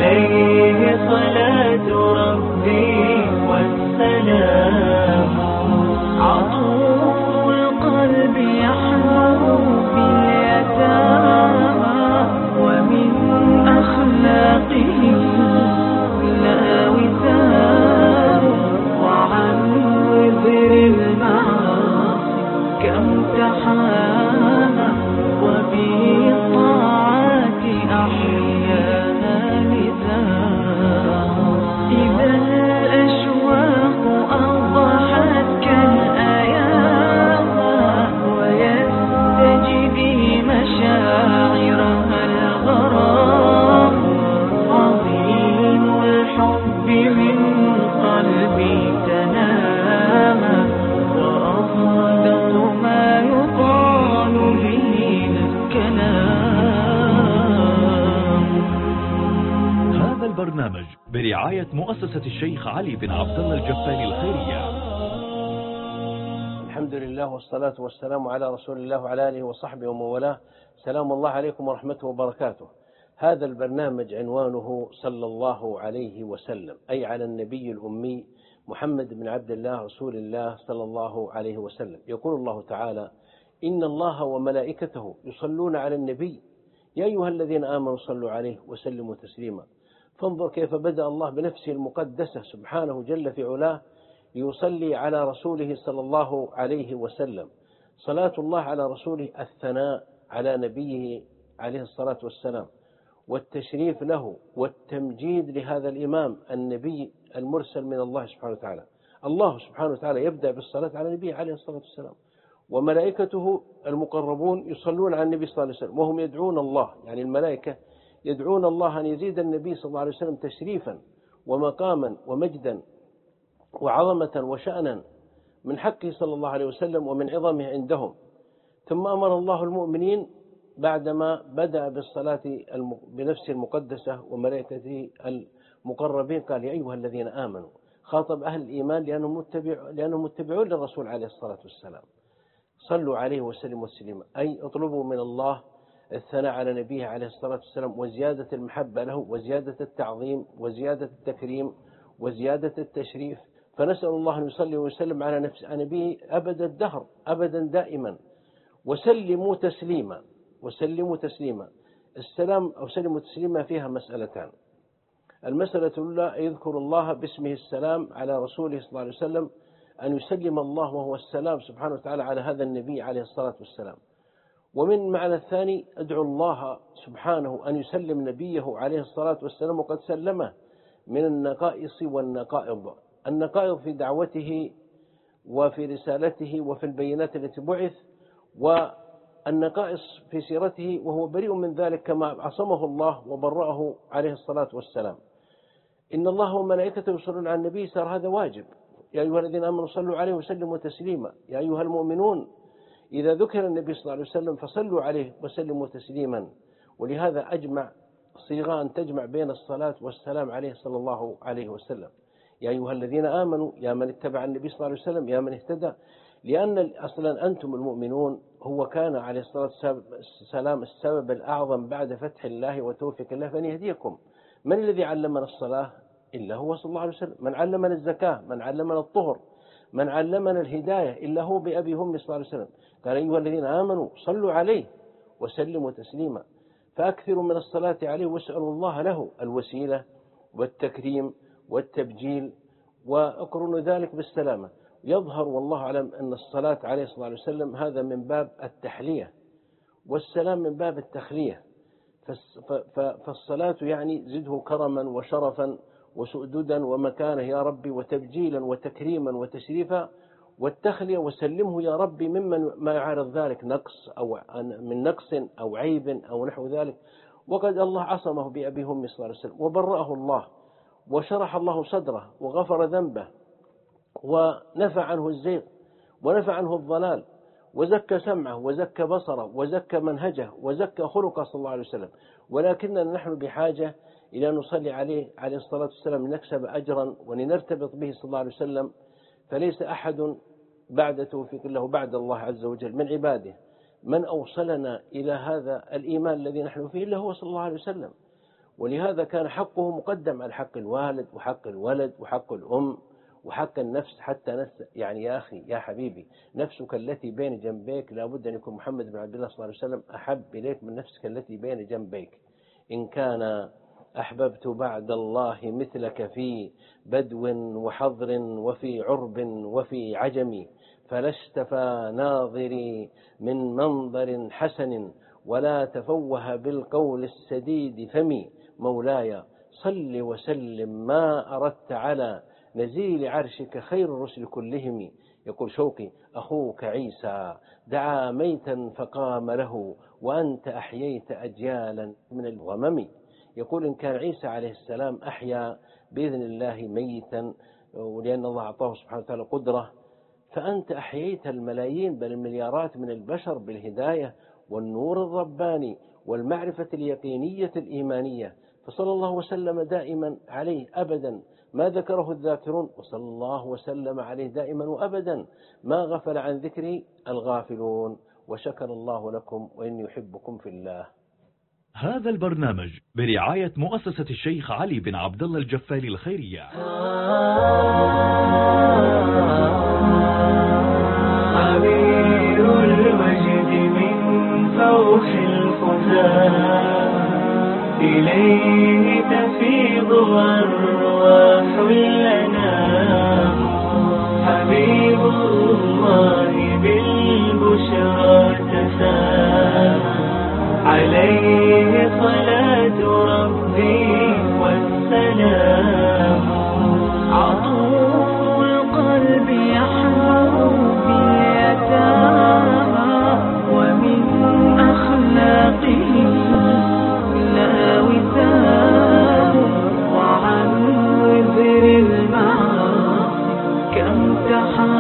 عليه صلاة ربي والسلام. عطوف القلب يحلو باليتامى، ومن أخلاقه لا وسام. وعن وزر المعاصي كم تحامى، وبالطاعات أحيانا لزام. إذا الأشواق أضحت كالأيام، ويستجدي مشاعرها الغرام. عظيم الحب من قلبي تنام، وأصدق ما يقال به الكلام. هذا البرنامج برعاية مؤسسة الشيخ علي بن عبد الله الجفاني الخيرية. الحمد لله والصلاة والسلام على رسول الله وعلى آله وصحبه ومن والاه. سلام الله عليكم ورحمته وبركاته. هذا البرنامج عنوانه صلى الله عليه وسلم، أي على النبي الأمي محمد بن عبد الله رسول الله صلى الله عليه وسلم. يقول الله تعالى: إن الله وملائكته يصلون على النبي يا أيها الذين آمنوا صلوا عليه وسلموا تسليما. فانظر كيف بدأ الله بنفسه المقدسة سبحانه جل في علاه ليصلي على رسوله صلى الله عليه وسلم. صلاة الله على رسوله الثناء على نبيه عليه الصلاة والسلام، والتشريف له والتمجيد لهذا الإمام النبي المرسل من الله سبحانه وتعالى. الله سبحانه وتعالى يبدأ بالصلاة على نبيه عليه الصلاة والسلام، وملائكته المقربون يصلون على النبي صلى الله عليه وسلم، وهم يدعون الله، يعني الملائكة يدعون الله أن يزيد النبي صلى الله عليه وسلم تشريفا ومقاما ومجدا وعظمة وشأنا من حقه صلى الله عليه وسلم ومن عظمه عندهم. ثم أمر الله المؤمنين بعدما بدأ بالصلاة بنفسه المقدسة وملائكته المقربين قال: يا أيها الذين آمنوا. خاطب أهل الإيمان لأنهم متبعون للرسول عليه الصلاة والسلام. صلوا عليه وسلموا تسليما، أي اطلبوا من الله الثناء على نبيه عليه الصلاة والسلام، وزيادة المحبة له، وزيادة التعظيم، وزيادة التكريم، وزيادة التشريف. فنسأل الله أن يصلي ويسلم على نبيه أبد الدهر، أبدا دائما. وسلموا تسليما، وسلموا تسليما. السلام أو سلموا تسليما فيها مسألتان. المسألة الأولى يذكر الله باسمه السلام على رسوله صلى الله عليه وسلم، أن يسلم الله وهو السلام سبحانه وتعالى على هذا النبي عليه الصلاة والسلام. ومن معنى الثاني أدعو الله سبحانه أن يسلم نبيه عليه الصلاة والسلام وقد سلمه من النقائص والنقائض. النقائض في دعوته وفي رسالته وفي البينات التي بعث، والنقائص في سيرته وهو بريء من ذلك كما عصمه الله وبرأه عليه الصلاة والسلام. إن الله وملائكته يصلون على النبي، صار هذا واجب. يا أيها الذين آمنوا صلوا عليه وسلموا تسليما. يا أيها المؤمنون إذا ذكر النبي صلى الله عليه وسلم فصلوا عليه وسلموا تسليما. ولهذا أجمع صيغة أن تجمع بين الصلاة والسلام عليه صلى الله عليه وسلم. يا أيها الذين آمنوا، يا من اتبع النبي صلى الله عليه وسلم، يا من اهتدى. لأن أصلا أنتم المؤمنون هو كان عليه الصلاة والسلام السبب الأعظم بعد فتح الله وتوفيق الله فأن يهديكم. من الذي علمنا الصلاة إلا هو صلى الله عليه وسلم؟ من علمنا الزكاة، من علمنا الطهر، من علمنا الهداية إلا هو بأبي هم صلى الله عليه وسلم. قال: أيها الذين آمنوا صلوا عليه وسلموا تسليما. فأكثروا من الصلاة عليه واسألوا الله له الوسيلة والتكريم والتبجيل، وأقرنوا ذلك بالسلامة. يظهر والله أعلم أن الصلاة عليه صلى الله عليه وسلم هذا من باب التحلية، والسلام من باب التخلية. فالصلاة يعني زده كرما وشرفا وسؤددا ومكانه يا ربي، وتبجيلا وتكريما وتشريفا. والتخلية وسلمه يا ربي ممن ما يعارض ذلك نقص أو من نقص أو عيب أو نحو ذلك. وقد الله عصمه بأبي هم صلى الله عليه وسلم، وبرأه الله، وشرح الله صدره، وغفر ذنبه، ونفع عنه الزيغ، ونفع عنه الضلال، وزكى سمعه، وزكى بصره، وزكى منهجه، وزكى خلقه صلى الله عليه وسلم. ولكننا نحن بحاجة إلى أن نصلي عليه الصلاة والسلام لنكسب أجرا ولنرتبط به صلى الله عليه وسلم. فليس أحد بعد توفيق الله بعد الله عز وجل من عباده من أوصلنا إلى هذا الإيمان الذي نحن فيه إلا هو صلى الله عليه وسلم. ولهذا كان حقه مقدم على حق الوالد وحق الولد وحق الأم وحق النفس. حتى يعني يا أخي يا حبيبي، نفسك التي بين جنبيك لابد أن يكون محمد بن عبد الله صلى الله عليه وسلم أحب إليك من نفسك التي بين جنبيك. إن كان أحببت بعد الله مثلك في بدو وحضر وفي عرب وفي عجم، فلست فناظري من منظر حسن ولا تفوه بالقول السديد فمي. مولاي صل وسلم ما أردت على نزيل عرشك خير الرسل كلهم. يقول شوقي أخوك عيسى دعا ميتا فقام له وأنت أحييت أجيالا من الغمم. يقول إن كان عيسى عليه السلام أحيا بإذن الله ميتا ولأن الله أعطاه سبحانه وتعالى قدرة، فأنت أحييت الملايين بل المليارات من البشر بالهداية والنور الرباني والمعرفة اليقينية الإيمانية. فصلى الله وسلم دائما عليه أبدا ما ذكره الذاكرون، وصلى الله وسلم عليه دائما وأبدا ما غفل عن ذكره الغافلون. وشكر الله لكم وإني يحبكم في الله. هذا البرنامج برعاية مؤسسة الشيخ علي بن عبد الله الجفالي الخيرية. عبير المجد من فوح الخزان إليه تفيض أرواح الأنام. حبيب الله بالبشرى تسام عليه صلاة ربي والسلام. عطوف القلب يحمر باليتامى ومن أخلاقه لا وسام. وعن وزر المعاصي كم تحمل